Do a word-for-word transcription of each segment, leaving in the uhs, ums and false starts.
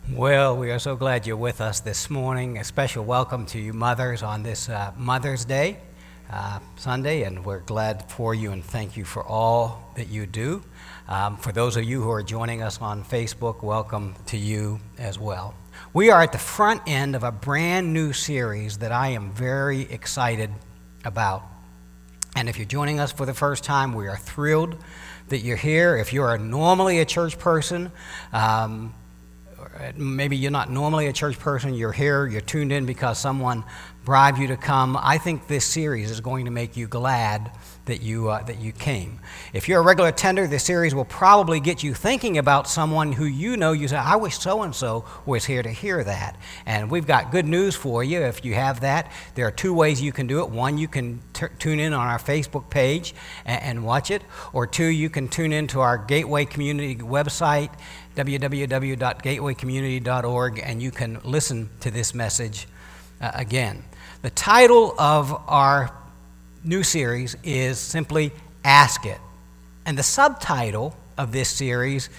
Well, we are so glad you're with us this morning. A special welcome to you mothers on this uh, Mother's Day uh, Sunday, and we're glad for you and thank you for all that you do. Um, for those of you who are joining us on Facebook, welcome to you as well. We are at the front end of a brand new series that I am very excited about. And if you're joining us for the first time, we are thrilled that you're here. If you are normally a church person, um, maybe you're not normally a church person, you're here, you're tuned in because someone bribed you to come. I think this series is going to make you glad that you uh, that you came. If you're a regular attender, this series will probably get you thinking about someone who you know. You say, I wish so-and-so was here to hear that. And we've got good news for you if you have that. There are two ways you can do it. One, you can t- tune in on our Facebook page and, and watch it. Or two, you can tune into our Gateway Community website, w w w dot gateway community dot org, and you can listen to this message uh, again. The title of our new series is simply Ask It. And the subtitle of this series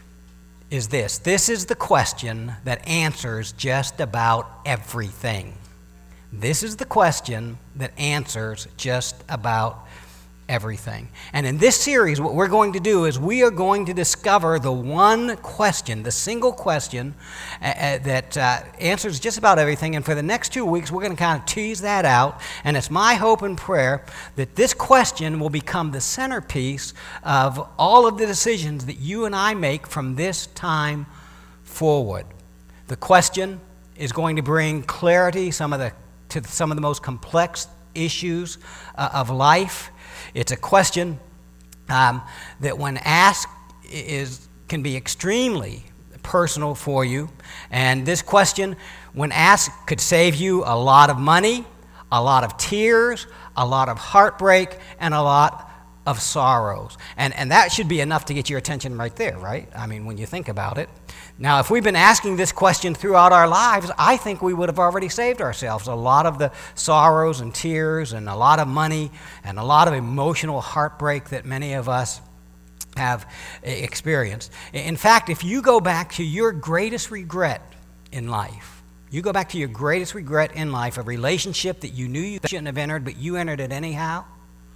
is this. This is the question that answers just about everything. This is the question that answers just about everything. And in this series, what we're going to do is we are going to discover the one question, the single question uh, uh, that uh, answers just about everything. And for the next two weeks, we're going to kind of tease that out. And it's my hope and prayer that this question will become the centerpiece of all of the decisions that you and I make from this time forward. The question is going to bring clarity some of the, to some of the most complex issues uh, of life. It's a question um, that when asked is can be extremely personal for you. And this question, when asked, could save you a lot of money, a lot of tears, a lot of heartbreak, and a lot of sorrows. And, and that should be enough to get your attention right there, right? I mean, when you think about it. Now, if we've been asking this question throughout our lives, I think we would have already saved ourselves a lot of the sorrows and tears and a lot of money and a lot of emotional heartbreak that many of us have experienced. In fact, if you go back to your greatest regret in life, you go back to your greatest regret in life, a relationship that you knew you shouldn't have entered, but you entered it anyhow,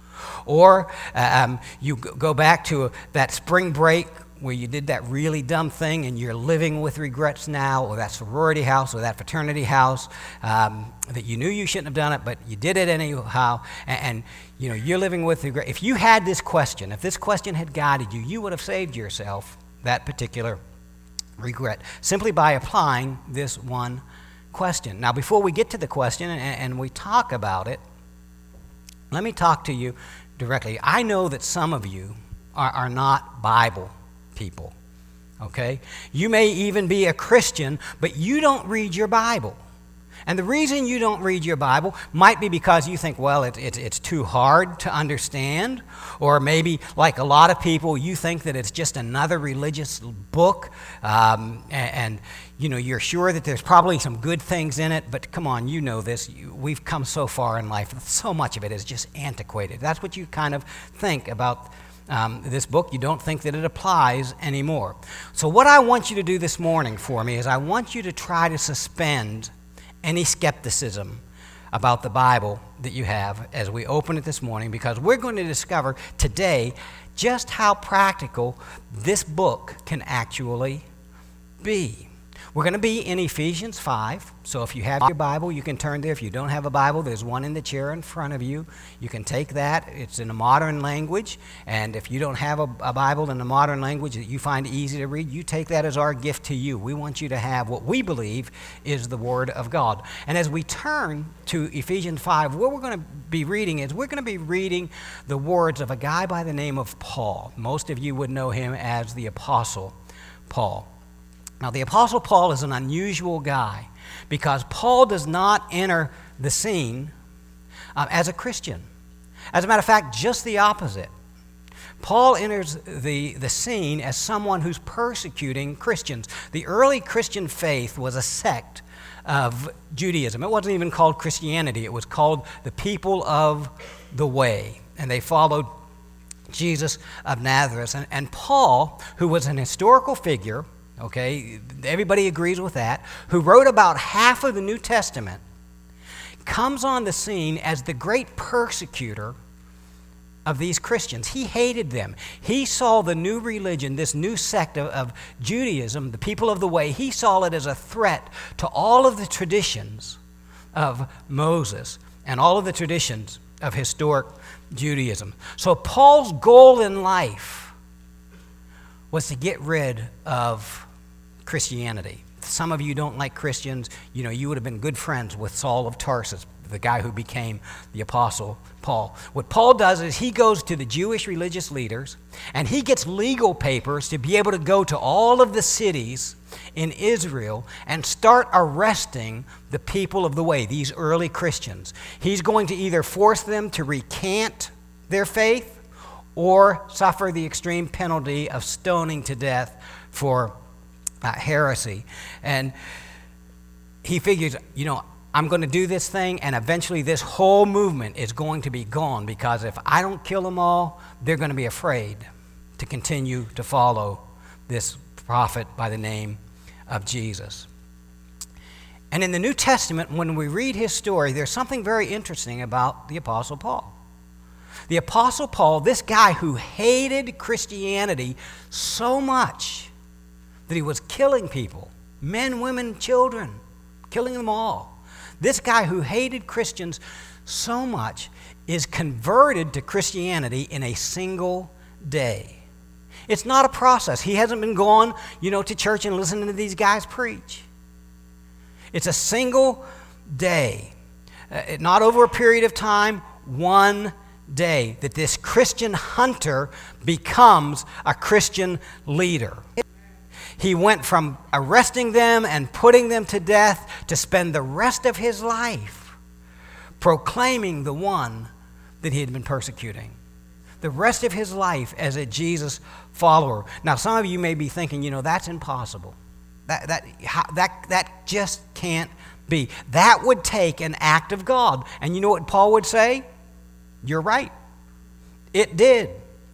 or um, you go back to that spring break where you did that really dumb thing and you're living with regrets now, or that sorority house or that fraternity house um, that you knew you shouldn't have done it, but you did it anyhow, and, and you know you're living with regret. If you had this question, if this question had guided you, you would have saved yourself that particular regret simply by applying this one question. Now, before we get to the question and, and we talk about it, let me talk to you directly. I know that some of you are, are not Bible people, okay? You may even be a Christian, but you don't read your Bible. And the reason you don't read your Bible might be because you think, well, it, it, it's too hard to understand, or maybe, like a lot of people, you think that it's just another religious book, um, and, and you know, you're sure that there's probably some good things in it, but come on, you know this. You, we've come so far in life, so much of it is just antiquated. That's what you kind of think about Um, this book. You don't think that it applies anymore. So what I want you to do this morning for me is I want you to try to suspend any skepticism about the Bible that you have as we open it this morning, because we're going to discover today just how practical this book can actually be. We're going to be in Ephesians five, so if you have your Bible, you can turn there. If you don't have a Bible, there's one in the chair in front of you. You can take that. It's in a modern language, and if you don't have a, a Bible in a modern language that you find easy to read, you take that as our gift to you. We want you to have what we believe is the Word of God. And as we turn to Ephesians five, what we're going to be reading is we're going to be reading the words of a guy by the name of Paul. Most of you would know him as the Apostle Paul. Now, the Apostle Paul is an unusual guy because Paul does not enter the scene uh, as a Christian. As a matter of fact, just the opposite. Paul enters the, the scene as someone who's persecuting Christians. The early Christian faith was a sect of Judaism. It wasn't even called Christianity. It was called the people of the way, and they followed Jesus of Nazareth. And, and Paul, who was an historical figure, okay, everybody agrees with that, who wrote about half of the New Testament, comes on the scene as the great persecutor of these Christians. He hated them. He saw the new religion, this new sect of, of Judaism, the people of the way, he saw it as a threat to all of the traditions of Moses and all of the traditions of historic Judaism. So Paul's goal in life was to get rid of Christianity. Some of you don't like Christians. You know, you would have been good friends with Saul of Tarsus, the guy who became the Apostle Paul. What Paul does is he goes to the Jewish religious leaders and he gets legal papers to be able to go to all of the cities in Israel and start arresting the people of the way, these early Christians. He's going to either force them to recant their faith or suffer the extreme penalty of stoning to death for Uh, heresy. And he figures, you know, I'm going to do this thing, and eventually this whole movement is going to be gone, because if I don't kill them all, they're going to be afraid to continue to follow this prophet by the name of Jesus. And in the New Testament, when we read his story, there's something very interesting about the Apostle Paul. The Apostle Paul, this guy who hated Christianity so much that he was killing people, men, women, children, killing them all. This guy who hated Christians so much is converted to Christianity in a single day. It's not a process. He hasn't been going, you know, to church and listening to these guys preach. It's a single day, uh, not over a period of time, one day, that this Christian hunter becomes a Christian leader. He went from arresting them and putting them to death to spend the rest of his life proclaiming the one that he had been persecuting. The rest of his life as a Jesus follower. Now, some of you may be thinking, you know, that's impossible. That, that, that, that just can't be. That would take an act of God. And you know what Paul would say? You're right. It did.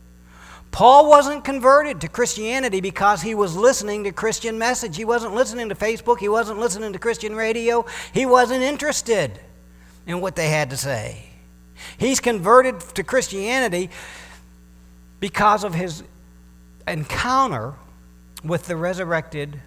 Paul wasn't converted to Christianity because he was listening to Christian message. He wasn't listening to Facebook. He wasn't listening to Christian radio. He wasn't interested in what they had to say. He's converted to Christianity because of his encounter with the resurrected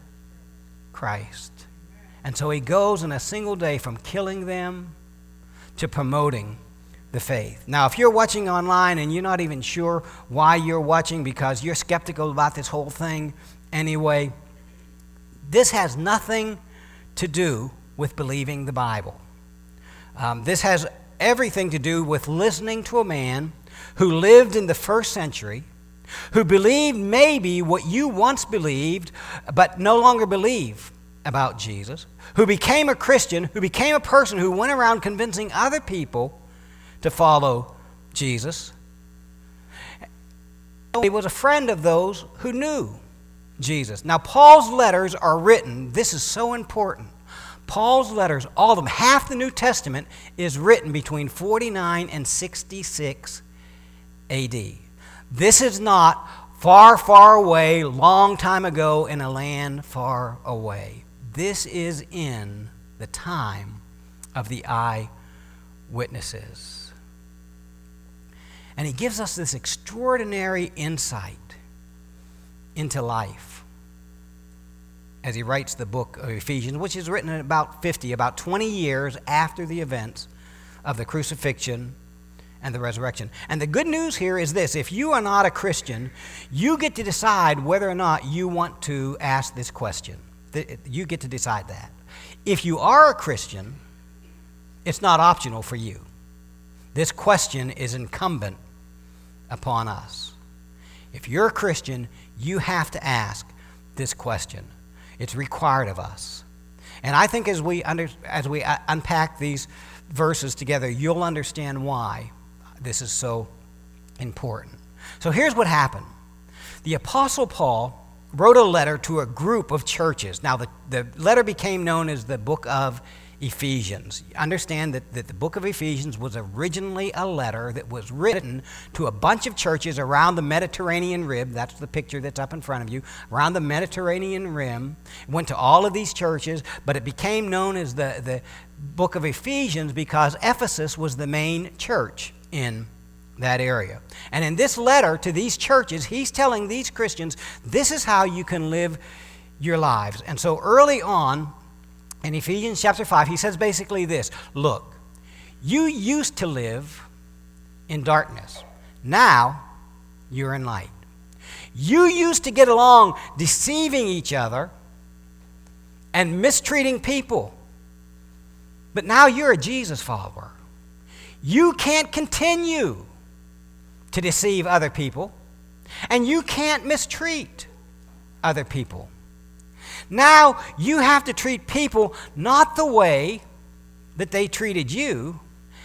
Christ. And so he goes in a single day from killing them to promoting the faith. Now, if you're watching online and you're not even sure why you're watching because you're skeptical about this whole thing anyway, this has nothing to do with believing the Bible. Um, this has everything to do with listening to a man who lived in the first century, who believed maybe what you once believed but no longer believe about Jesus, who became a Christian, who became a person who went around convincing other people to follow Jesus. He was a friend of those who knew Jesus. Now, Paul's letters are written, this is so important. Paul's letters, all of them, half the New Testament is written between forty-nine and sixty-six A D. This is not far, far away, long time ago in a land far away. This is in the time of the eyewitnesses. And he gives us this extraordinary insight into life as he writes the book of Ephesians, which is written in about fifty, about twenty years after the events of the crucifixion and the resurrection. And the good news here is this: if you are not a Christian, you get to decide whether or not you want to ask this question. You get to decide that. If you are a Christian, it's not optional for you. This question is incumbent upon us. If you're a Christian, you have to ask this question. It's required of us. And I think as we under, as we unpack these verses together, you'll understand why this is so important. So here's what happened. The Apostle Paul wrote a letter to a group of churches. Now, the, the letter became known as the book of Ephesians. Understand that, that the book of Ephesians was originally a letter that was written to a bunch of churches around the Mediterranean rim. That's the picture that's up in front of you. Around the Mediterranean rim. It went to all of these churches, but it became known as the, the book of Ephesians because Ephesus was the main church in that area. And in this letter to these churches, he's telling these Christians, this is how you can live your lives. And so early on, in Ephesians chapter five, he says basically this: look, you used to live in darkness. Now you're in light. You used to get along deceiving each other and mistreating people. But now you're a Jesus follower. You can't continue to deceive other people, and you can't mistreat other people. Now you have to treat people not the way that they treated you.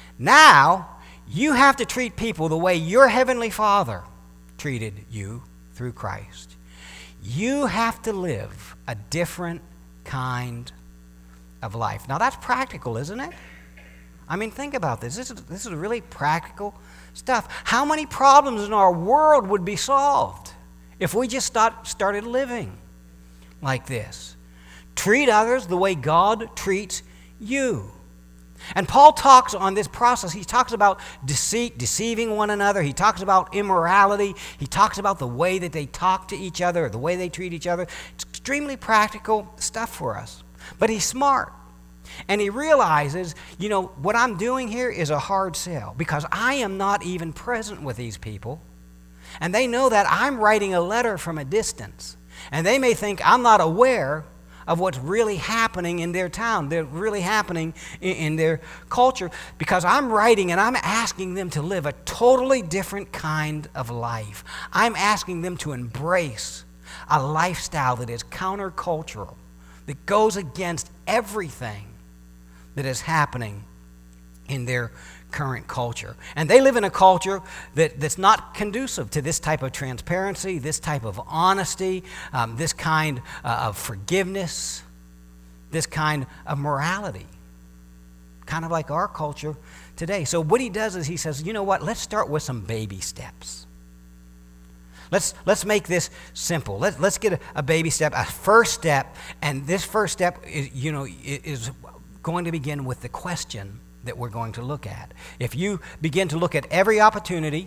Now you have to treat people the way your Heavenly Father treated you through Christ. You have to live a different kind of life. Now that's practical, isn't it? I mean, think about this. This is, this is really practical stuff. How many problems in our world would be solved if we just start, started living like this? Treat others the way God treats you. And Paul talks on this process. He talks about deceit, deceiving one another. He talks about immorality. He talks about the way that they talk to each other, or the way they treat each other. It's extremely practical stuff for us. But he's smart. And he realizes, you know, what I'm doing here is a hard sell because I am not even present with these people. And they know that I'm writing a letter from a distance. And they may think I'm not aware of what's really happening in their town, they're really happening in, in their culture, because I'm writing and I'm asking them to live a totally different kind of life. I'm asking them to embrace a lifestyle that is countercultural, that goes against everything that is happening in their current culture. And they live in a culture that, that's not conducive to this type of transparency, this type of honesty, um, this kind uh, of forgiveness, this kind of morality. Kind of like our culture today. So what he does is he says, you know what, let's start with some baby steps. Let's, let's make this simple. Let, let's get a, a baby step, a first step, and this first step is, you know, is going to begin with the question that we're going to look at. If you begin to look at every opportunity,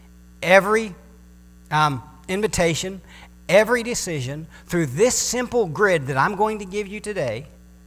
every um, invitation, every decision through this simple grid that I'm going to give you today,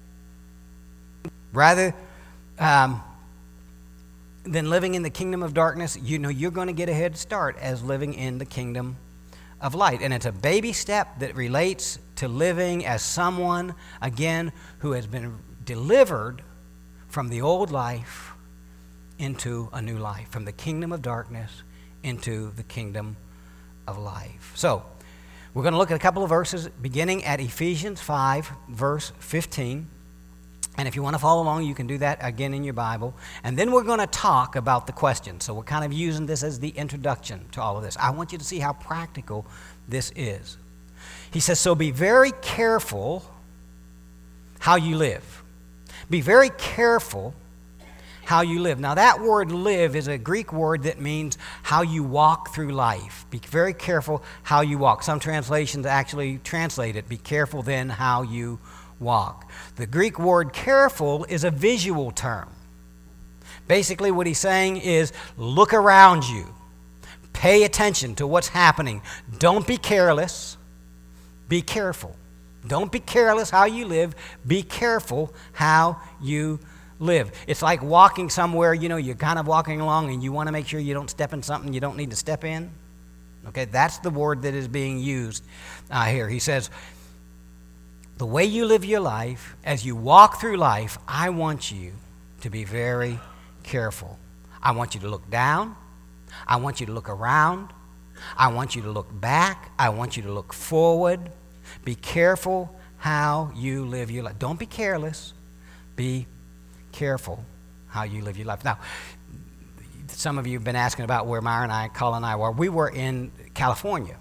rather um, than living in the kingdom of darkness, you know you're going to get a head start as living in the kingdom of light. And it's a baby step that relates to living as someone, again, who has been delivered from the old life into a new life, from the kingdom of darkness into the kingdom of life. So, we're going to look at a couple of verses beginning at Ephesians five, verse fifteen. And if you want to follow along, you can do that again in your Bible. And then we're going to talk about the question. So we're kind of using this as the introduction to all of this. I want you to see how practical this is. He says, so be very careful how you live. Be very careful how you live. Now that word live is a Greek word that means how you walk through life. Be very careful how you walk. Some translations actually translate it, be careful then how you walk. The Greek word careful is a visual term. Basically what he's saying is look around you. Pay attention to what's happening. Don't be careless. Be careful. Don't be careless how you live. Be careful how you live. It's like walking somewhere, you know, you're kind of walking along and you want to make sure you don't step in something you don't need to step in. Okay, that's the word that is being used uh, here. He says, the way you live your life, as you walk through life, I want you to be very careful. I want you to look down. I want you to look around. I want you to look back. I want you to look forward. Be careful how you live your life. Don't be careless. Be careful how you live your life. Now, some of you have been asking about where Myra and I, Colin and I were. We were in California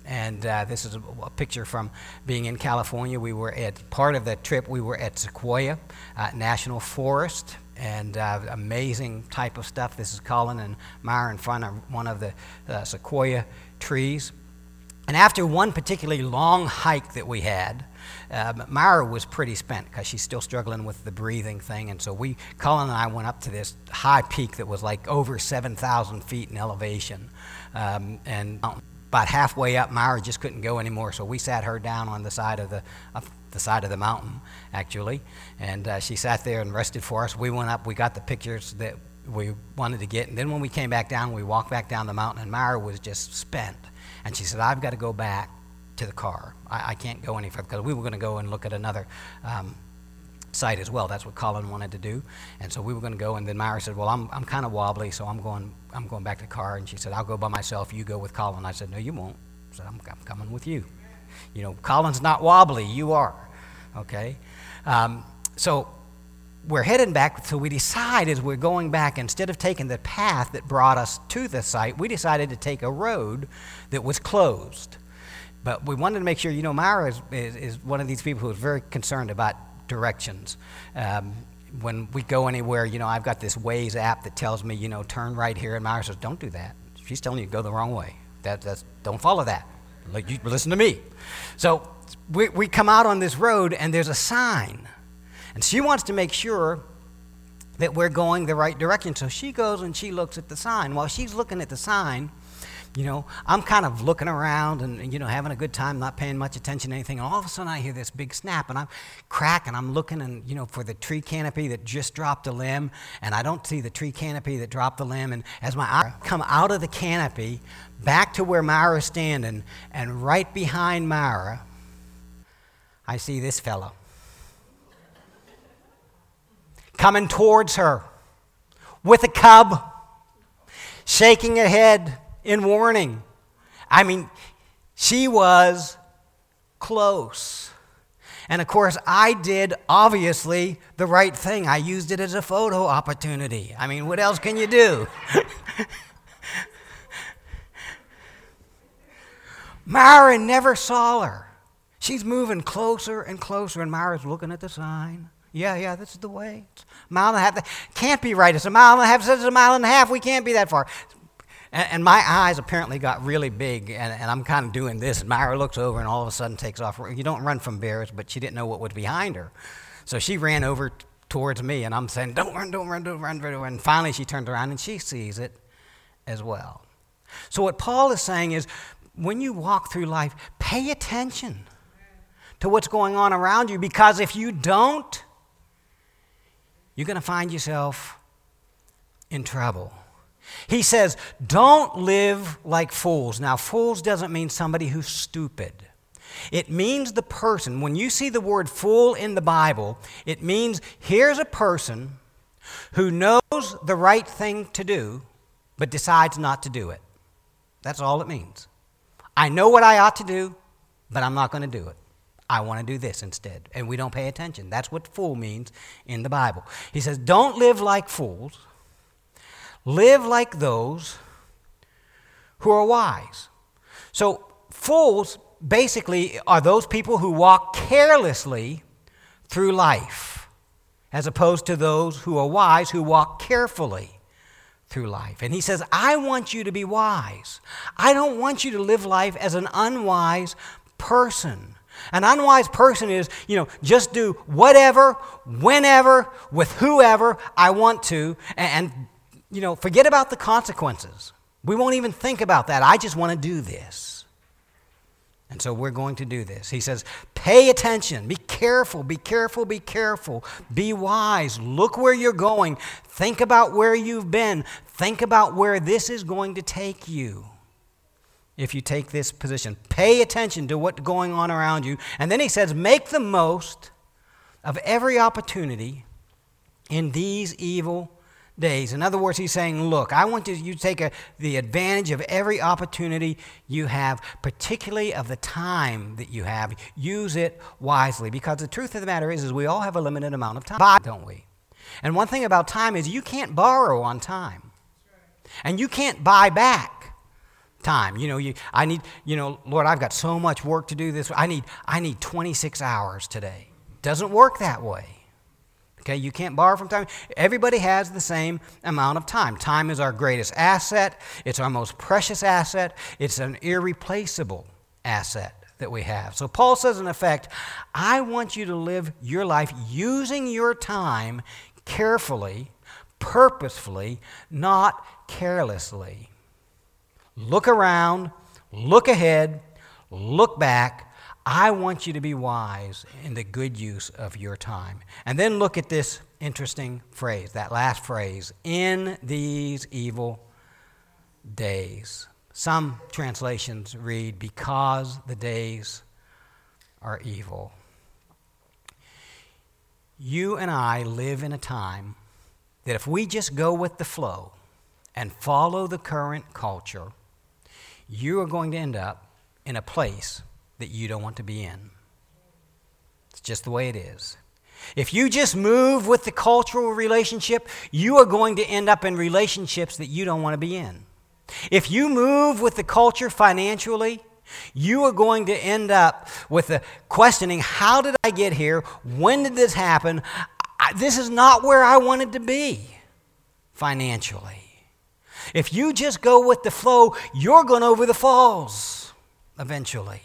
And uh, this is a, a picture from being in California. We were at, part of the trip, we were at Sequoia uh, National Forest, and uh, amazing type of stuff. This is Colin and Myra in front of one of the uh, sequoia trees. And after one particularly long hike that we had, uh, Myra was pretty spent because she's still struggling with the breathing thing. And so we, Colin and I went up to this high peak that was like over seven thousand feet in elevation. Um, and about halfway up, Myra just couldn't go anymore. So we sat her down on the side of the, of the side of the mountain, actually. And uh, she sat there and rested for us. We went up, we got the pictures that we wanted to get. And then when we came back down, we walked back down the mountain, and Myra was just spent. And she said, I've got to go back to the car. I, I can't go any further, because we were going to go and look at another um, site as well. That's what Colin wanted to do. And so we were going to go, and then Myra said, well, I'm I'm kind of wobbly, so I'm going I'm going back to the car. And she said, I'll go by myself. You go with Colin. I said, no, you won't. I said, I'm, I'm coming with you. You know, Colin's not wobbly. You are. Okay? Um, so we're heading back, so we decide as we're going back, instead of taking the path that brought us to the site, we decided to take a road that was closed. But we wanted to make sure, you know, Myra is, is, is one of these people who is very concerned about directions. Um, when we go anywhere, you know, I've got this Waze app that tells me, you know, turn right here, and Myra says, don't do that. She's telling you to go the wrong way. That, that's, don't follow that. Like, you listen to me. So we, we come out on this road, and there's a sign. And she wants to make sure that we're going the right direction. So she goes and she looks at the sign. While she's looking at the sign, you know, I'm kind of looking around and, you know, having a good time, not paying much attention to anything. And all of a sudden I hear this big snap, and I'm cracking. I'm looking, and, you know, for the tree canopy that just dropped a limb, and I don't see the tree canopy that dropped the limb. And as my eyes come out of the canopy back to where Myra's standing, and right behind Myra, I see this fellow coming towards her with a cub, shaking her head in warning. I mean, she was close. And of course, I did, obviously, the right thing. I used it as a photo opportunity. I mean, what else can you do? Myra never saw her. She's moving closer and closer, and Myra's looking at the sign. Yeah, yeah, this is the way. It's a mile and a half. Can't be right. It's a mile and a half. It says it's a mile and a half. We can't be that far. And, and my eyes apparently got really big, and, and I'm kind of doing this. And Myra looks over and all of a sudden takes off. You don't run from bears, but she didn't know what was behind her. So she ran over t- towards me, and I'm saying, don't run, don't run, don't run, don't run. And finally she turns around, and she sees it as well. So what Paul is saying is, when you walk through life, pay attention to what's going on around you, because if you don't, you're going to find yourself in trouble. He says, don't live like fools. Now, fools doesn't mean somebody who's stupid. It means the person, when you see the word fool in the Bible, it means here's a person who knows the right thing to do, but decides not to do it. That's all it means. I know what I ought to do, but I'm not going to do it. I want to do this instead. And we don't pay attention. That's what fool means in the Bible. He says, don't live like fools. Live like those who are wise. So fools basically are those people who walk carelessly through life, as opposed to those who are wise, who walk carefully through life. And he says, I want you to be wise. I don't want you to live life as an unwise person. An unwise person is, you know, just do whatever, whenever, with whoever I want to, and, and, you know, forget about the consequences. We won't even think about that. I just want to do this. And so we're going to do this. He says, pay attention, be careful, be careful, be careful, be wise, look where you're going, think about where you've been, think about where this is going to take you. If you take this position, pay attention to what's going on around you. And then he says, make the most of every opportunity in these evil days. In other words, he's saying, look, I want you to take a, the advantage of every opportunity you have, particularly of the time that you have. Use it wisely, because the truth of the matter is, is we all have a limited amount of time, don't we? And one thing about time is you can't borrow on time. And you can't buy back Time. You know, you I need, you know, Lord, I've got so much work to do this. I need I need twenty-six hours today. Doesn't work that way. Okay, you can't borrow from time. Everybody has the same amount of time. Time is our greatest asset. It's our most precious asset. It's an irreplaceable asset that we have. So Paul says, in effect, I want you to live your life using your time carefully, purposefully, not carelessly. Look around, look ahead, look back. I want you to be wise in the good use of your time. And then look at this interesting phrase, that last phrase, in these evil days. Some translations read, because the days are evil. You and I live in a time that if we just go with the flow and follow the current culture, you are going to end up in a place that you don't want to be in. It's just the way it is. If you just move with the cultural relationship, you are going to end up in relationships that you don't want to be in. If you move with the culture financially, you are going to end up with the questioning, how did I get here? When did this happen? I, this is not where I wanted to be financially. If you just go with the flow, you're going over the falls eventually.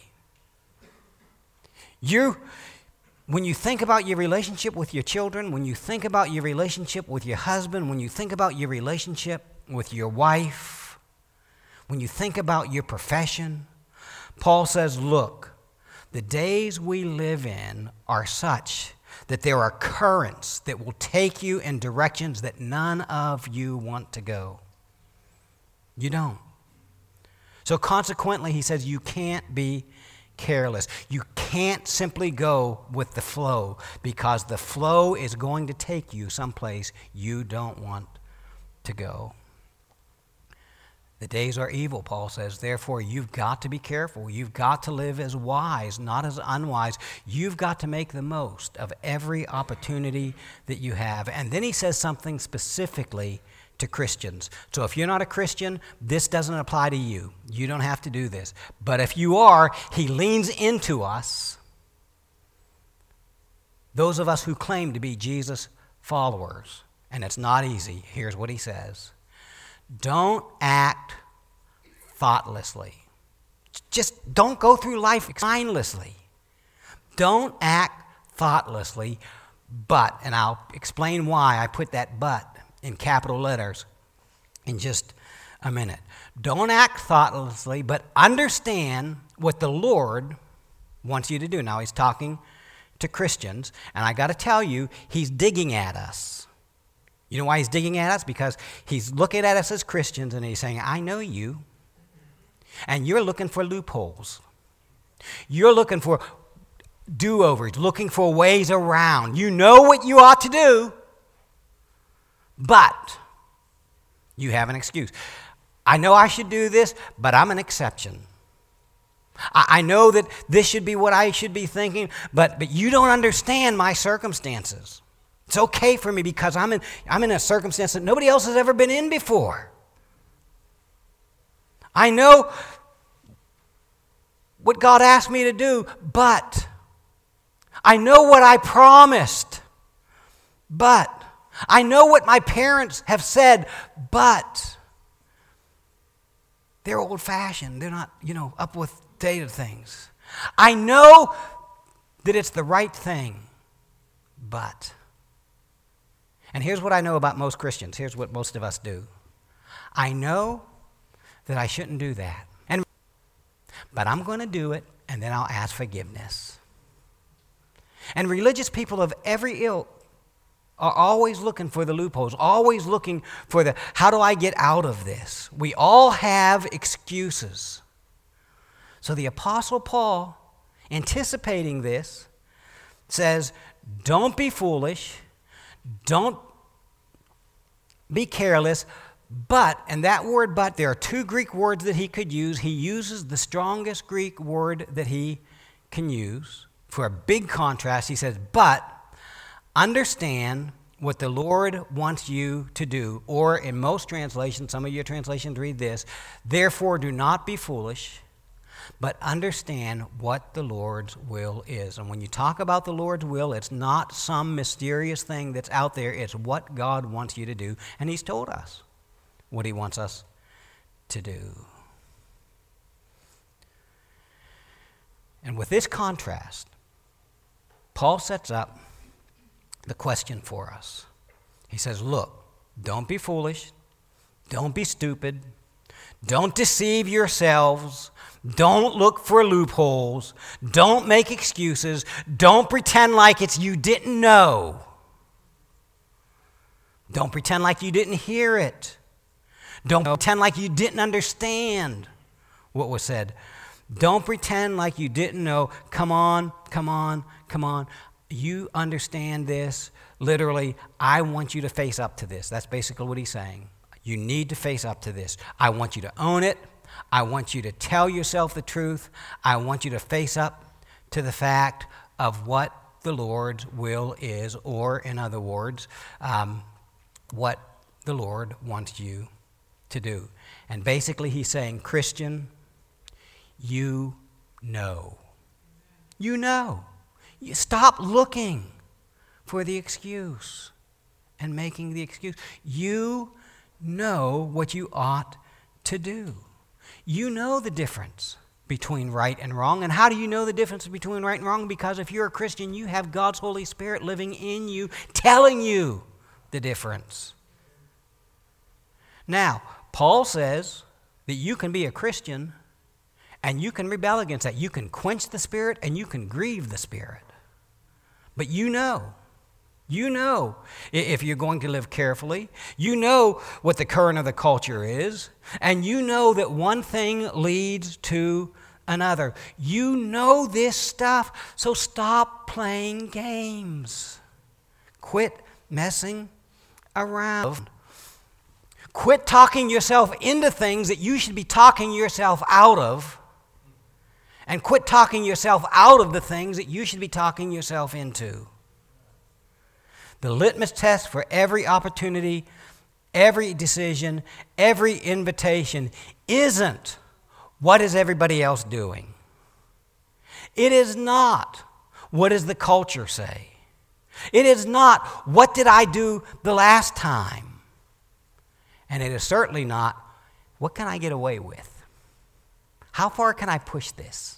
You, when you think about your relationship with your children, when you think about your relationship with your husband, when you think about your relationship with your wife, when you think about your profession, Paul says, look, the days we live in are such that there are currents that will take you in directions that none of you want to go. You don't. So consequently, he says, you can't be careless. You can't simply go with the flow, because the flow is going to take you someplace you don't want to go. The days are evil, Paul says. Therefore, you've got to be careful. You've got to live as wise, not as unwise. You've got to make the most of every opportunity that you have. And then he says something specifically to Christians. So if you're not a Christian, this doesn't apply to you. You don't have to do this. But if you are, he leans into us, those of us who claim to be Jesus followers. And it's not easy. Here's what he says. Don't act thoughtlessly. Just don't go through life mindlessly. Don't act thoughtlessly, but, and I'll explain why I put that but in capital letters in just a minute. Don't act thoughtlessly, but understand what the Lord wants you to do. Now, he's talking to Christians, and I got to tell you, he's digging at us. You know why he's digging at us? Because he's looking at us as Christians, and he's saying, I know you, and you're looking for loopholes. You're looking for do-overs, looking for ways around. You know what you ought to do, but you have an excuse. I know I should do this, but I'm an exception. I, I know that this should be what I should be thinking, but, but you don't understand my circumstances. It's okay for me because I'm in, I'm in a circumstance that nobody else has ever been in before. I know what God asked me to do, but I know what I promised, but I know what my parents have said, but they're old-fashioned. They're not, you know, up with date things. I know that it's the right thing, but... And here's what I know about most Christians. Here's what most of us do. I know that I shouldn't do that, and but I'm going to do it, and then I'll ask forgiveness. And religious people of every ilk are always looking for the loopholes, always looking for the, how do I get out of this? We all have excuses. So the Apostle Paul, anticipating this, says, don't be foolish, don't be careless, but, and that word but, there are two Greek words that he could use. He uses the strongest Greek word that he can use for a big contrast. He says, but understand what the Lord wants you to do, or in most translations, some of your translations read this, therefore do not be foolish, but understand what the Lord's will is. And when you talk about the Lord's will, it's not some mysterious thing that's out there. It's what God wants you to do. And he's told us what he wants us to do. And with this contrast, Paul sets up the question for us. He says, look, don't be foolish. Don't be stupid. Don't deceive yourselves. Don't look for loopholes. Don't make excuses. Don't pretend like it's you didn't know. Don't pretend like you didn't hear it. Don't pretend like you didn't understand what was said. Don't pretend like you didn't know. Come on, come on, come on. You understand this. Literally, I want you to face up to this. That's basically what he's saying. You need to face up to this. I want you to own it. I want you to tell yourself the truth. I want you to face up to the fact of what the Lord's will is, or in other words, um, what the Lord wants you to do. And basically he's saying, Christian, you know. You know. You stop looking for the excuse and making the excuse. You know what you ought to do. You know the difference between right and wrong. And how do you know the difference between right and wrong? Because if you're a Christian, you have God's Holy Spirit living in you, telling you the difference. Now, Paul says that you can be a Christian and you can rebel against that. You can quench the Spirit and you can grieve the Spirit. But you know, you know if you're going to live carefully. You know what the current of the culture is. And you know that one thing leads to another. You know this stuff, so stop playing games. Quit messing around. Quit talking yourself into things that you should be talking yourself out of. And quit talking yourself out of the things that you should be talking yourself into. The litmus test for every opportunity, every decision, every invitation isn't what is everybody else doing. It is not what does the culture say. It is not what did I do the last time. And it is certainly not what can I get away with. How far can I push this?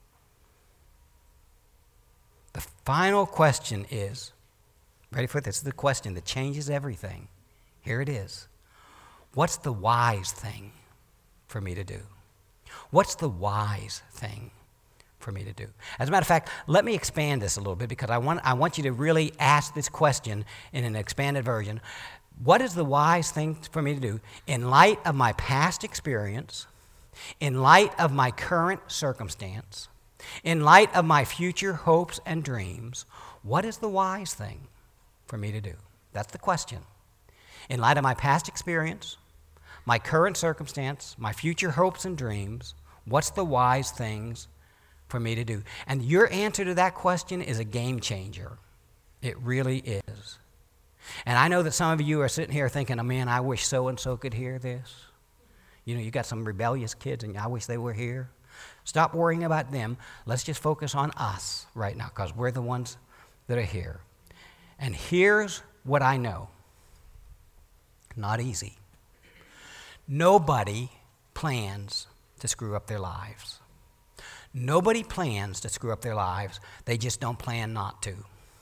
The final question is, ready for this? This is the question that changes everything. Here it is. What's the wise thing for me to do? What's the wise thing for me to do? As a matter of fact, let me expand this a little bit because I want, I want you to really ask this question in an expanded version. What is the wise thing for me to do in light of my past experience, in light of my current circumstance, in light of my future hopes and dreams? What is the wise thing for me to do? That's the question. In light of my past experience, my current circumstance, my future hopes and dreams, what's the wise things for me to do? And your answer to that question is a game changer. It really is. And I know that some of you are sitting here thinking, oh, man, I wish so-and-so could hear this. You know, you got some rebellious kids and I wish they were here. Stop worrying about them. Let's just focus on us right now because we're the ones that are here. And here's what I know. Not easy. Nobody plans to screw up their lives. Nobody plans to screw up their lives. They just don't plan not to.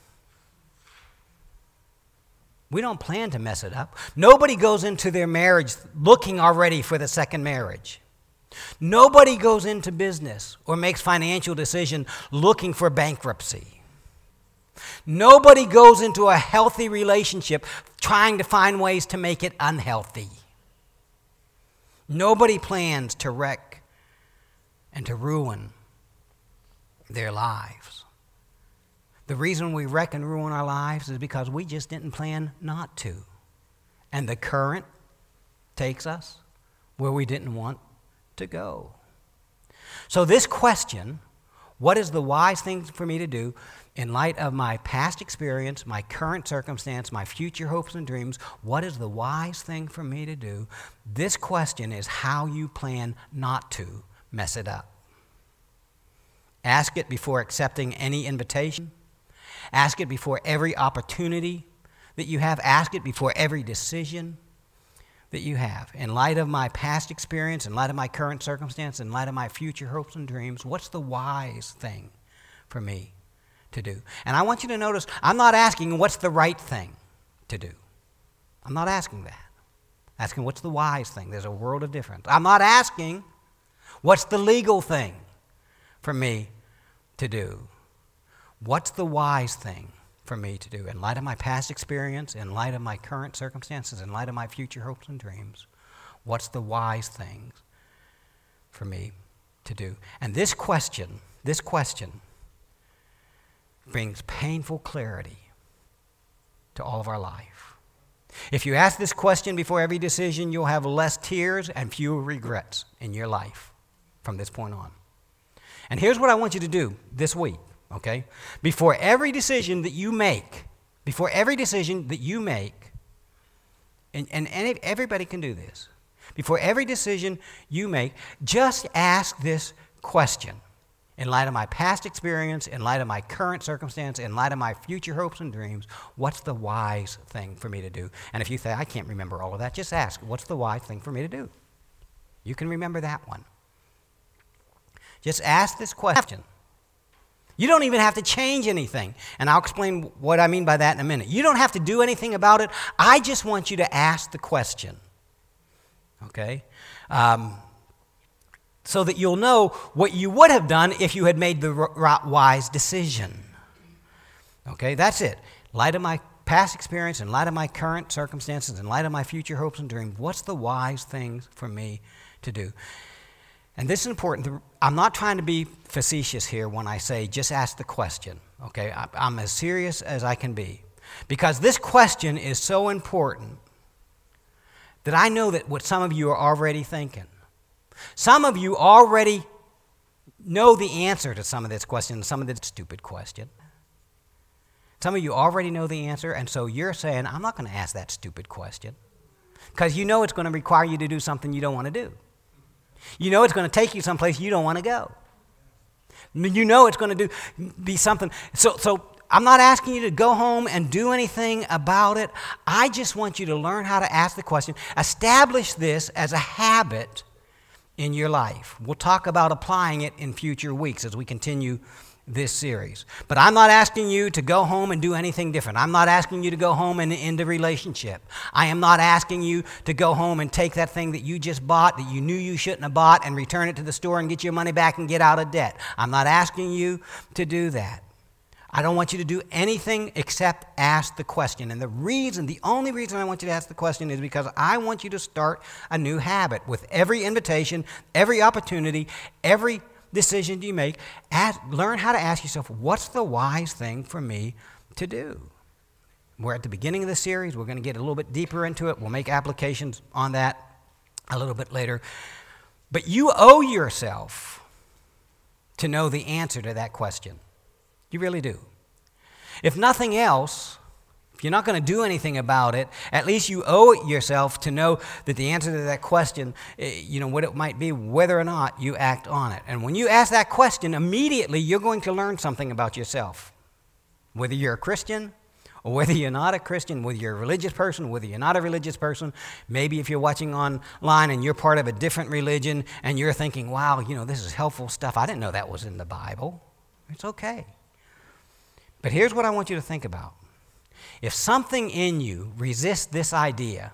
We don't plan to mess it up. Nobody goes into their marriage looking already for the second marriage. Nobody goes into business or makes financial decision looking for bankruptcy. Nobody goes into a healthy relationship trying to find ways to make it unhealthy. Nobody plans to wreck and to ruin their lives. The reason we wreck and ruin our lives is because we just didn't plan not to. And the current takes us where we didn't want to go. So this question, What is the wise thing for me to do in light of my past experience, my current circumstance, my future hopes and dreams? What is the wise thing for me to do? This question is how you plan not to mess it up. Ask it before accepting any invitation. Ask it before every opportunity that you have. Ask it before every decision that you have. In light of my past experience, in light of my current circumstance, in light of my future hopes and dreams, what's the wise thing for me to do? And I want you to notice, I'm not asking what's the right thing to do. I'm not asking that. I'm asking what's the wise thing. There's a world of difference. I'm not asking what's the legal thing for me to do. What's the wise thing for me to do in light of my past experience, in light of my current circumstances, in light of my future hopes and dreams? What's the wise thing for me to do? And this question, this question brings painful clarity to all of our life. If you ask this question before every decision, you'll have less tears and fewer regrets in your life from this point on. And here's what I want you to do this week. Okay? Before every decision that you make, before every decision that you make, and, and, and everybody can do this, before every decision you make, just ask this question. In light of my past experience, in light of my current circumstance, in light of my future hopes and dreams, what's the wise thing for me to do? And if you say, I can't remember all of that, just ask, what's the wise thing for me to do? You can remember that one. Just ask this question. You don't even have to change anything. And I'll explain what I mean by that in a minute. You don't have to do anything about it. I just want you to ask the question. Okay? Um, so that you'll know what you would have done if you had made the r- wise decision. Okay? That's it. In light of my past experience, in light of my current circumstances, in light of my future hopes and dreams, what's the wise things for me to do? And this is important. I'm not trying to be facetious here when I say just ask the question, okay? I'm as serious as I can be. Because this question is so important that I know that what some of you are already thinking. Some of you already know the answer to some of this question, some of this stupid question. Some of you already know the answer, and so you're saying, I'm not going to ask that stupid question. Because you know it's going to require you to do something you don't want to do. You know it's going to take you someplace you don't want to go. You know it's going to do be something. So, so I'm not asking you to go home and do anything about it. I just want you to learn how to ask the question. Establish this as a habit in your life. We'll talk about applying it in future weeks as we continue this series. But I'm not asking you to go home and do anything different. I'm not asking you to go home and end a relationship. I am not asking you to go home and take that thing that you just bought that you knew you shouldn't have bought and return it to the store and get your money back and get out of debt. I'm not asking you to do that. I don't want you to do anything except ask the question. And the reason, the only reason I want you to ask the question is because I want you to start a new habit with every invitation, every opportunity, every decision you make. Ask, learn how to ask yourself, what's the wise thing for me to do? We're at the beginning of the series. We're going to get a little bit deeper into it. We'll make applications on that a little bit later. But you owe yourself to know the answer to that question. You really do. If nothing else, if you're not going to do anything about it, at least you owe it yourself to know that the answer to that question, you know, what it might be, whether or not you act on it. And when you ask that question, immediately you're going to learn something about yourself. Whether you're a Christian or whether you're not a Christian, whether you're a religious person, whether you're not a religious person, maybe if you're watching online and you're part of a different religion and you're thinking, wow, you know, this is helpful stuff. I didn't know that was in the Bible. It's okay. But here's what I want you to think about. If something in you resists this idea,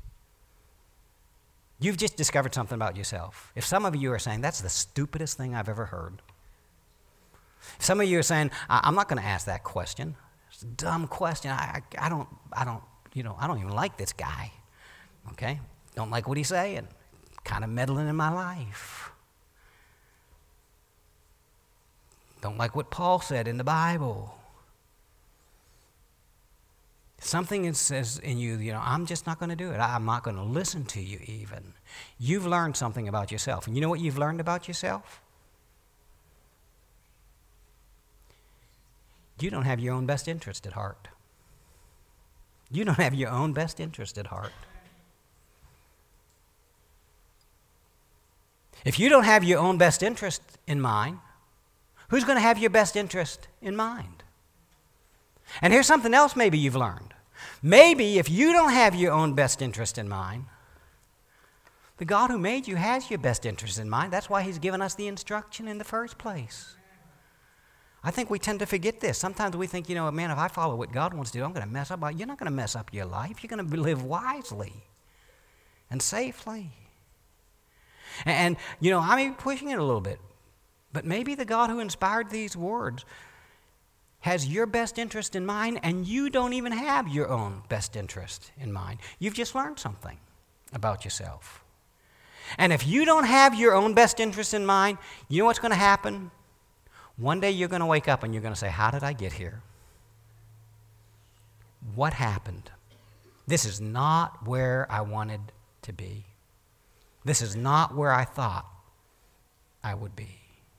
you've just discovered something about yourself. If some of you are saying, that's the stupidest thing I've ever heard. If some of you are saying, I'm not going to ask that question. It's a dumb question. I, I, I don't, I don't, you know, I don't even like this guy. Okay? Don't like what he's saying. Kind of meddling in my life. Don't like what Paul said in the Bible. Something says in you, you know, I'm just not going to do it. I'm not going to listen to you even. You've learned something about yourself. And you know what you've learned about yourself? you don't have your own best interest at heart. You don't have your own best interest at heart. If you don't have your own best interest in mind, who's going to have your best interest in mind? And here's something else maybe you've learned. Maybe if you don't have your own best interest in mind, the God who made you has your best interest in mind. That's why he's given us the instruction in the first place. I think we tend to forget this. Sometimes we think, you know, man, if I follow what God wants to do, I'm going to mess up. You're not going to mess up your life. You're going to live wisely and safely. And, and, you know, I may be pushing it a little bit, but maybe the God who inspired these words has your best interest in mind, and you don't even have your own best interest in mind. You've just learned something about yourself. And if you don't have your own best interest in mind, you know what's going to happen? One day you're going to wake up and you're going to say, how did I get here? What happened? This is not where I wanted to be. This is not where I thought I would be.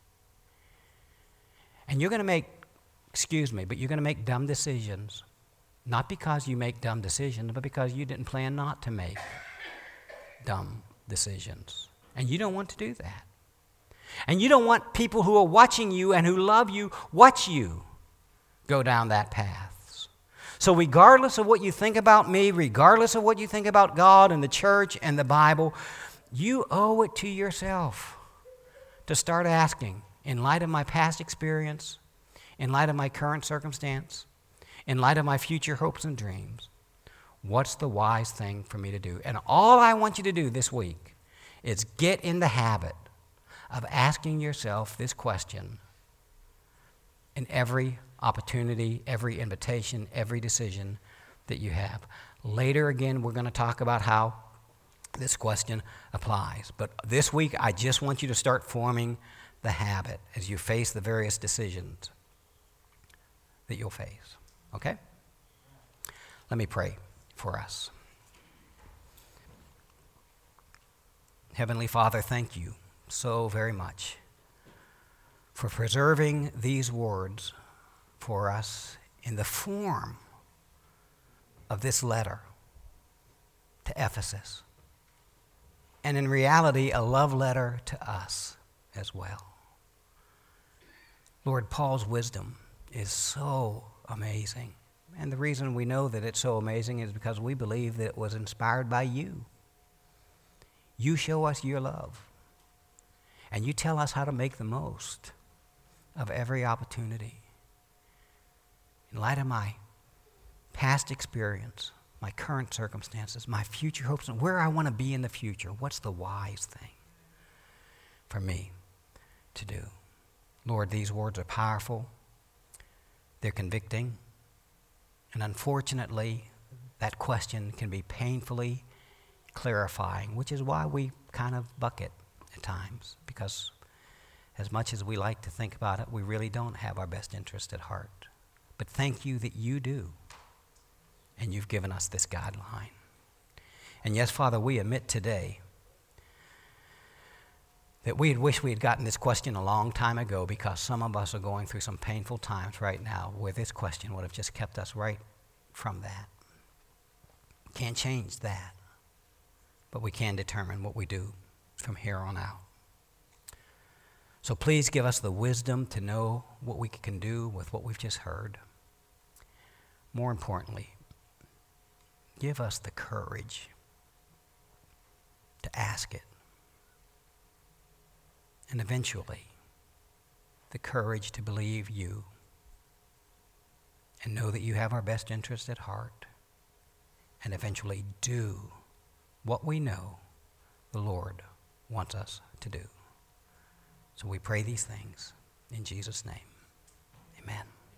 And you're going to make, excuse me, but you're going to make dumb decisions. Not because you make dumb decisions, but because you didn't plan not to make dumb decisions. And you don't want to do that. And you don't want people who are watching you and who love you watch you go down that path. So regardless of what you think about me, regardless of what you think about God and the church and the Bible, you owe it to yourself to start asking, in light of my past experience, in light of my current circumstance, in light of my future hopes and dreams, what's the wise thing for me to do? And all I want you to do this week is get in the habit of asking yourself this question in every opportunity, every invitation, every decision that you have. Later, again, we're going to talk about how this question applies. But this week, I just want you to start forming the habit as you face the various decisions that you'll face. Okay? Let me pray for us. Heavenly Father, thank you so very much for preserving these words for us in the form of this letter to Ephesus, and in reality a love letter to us as well. Lord, Paul's wisdom is so amazing, and the reason we know that it's so amazing is because we believe that it was inspired by you. You show us your love. And you tell us how to make the most of every opportunity. In light of my past experience, my current circumstances, my future hopes, and where I want to be in the future, what's the wise thing for me to do? Lord, these words are powerful. They're convicting. And unfortunately, that question can be painfully clarifying, which is why we kind of bucket at times, because as much as we like to think about it, we really don't have our best interest at heart. But thank you that you do, and you've given us this guideline. And yes, Father, we admit today that we had wished we had gotten this question a long time ago, because some of us are going through some painful times right now where this question would have just kept us right from that. Can't change that, but we can determine what we do from here on out. So please give us the wisdom to know what we can do with what we've just heard. More importantly, give us the courage to ask it. And eventually, the courage to believe you and know that you have our best interest at heart, and eventually do what we know the Lord wants us to do. So we pray these things in Jesus' name. Amen.